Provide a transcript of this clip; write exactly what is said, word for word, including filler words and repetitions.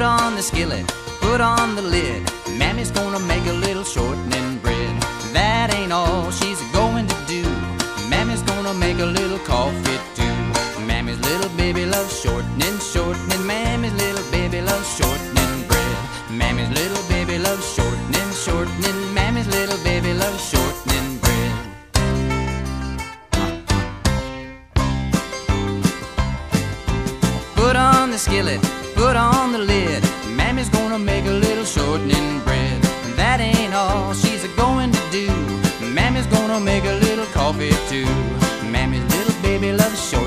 on the skillet, put on the lid. Mammy's gonna make a little shortening bread. That ain't all she's going to do. Mammy's gonna make a little coffee too. Mammy's little baby loves shortening, shortening. Mammy's little baby loves shortening bread. Mammy's little baby loves shortening, shortening. Mammy's little baby loves shortening bread. Put on the skillet, put on the lid. Mammy's gonna make a little shortening bread. And that ain't all she's a-going to do. Mammy's gonna make a little coffee too. Mammy's little baby loves shortening.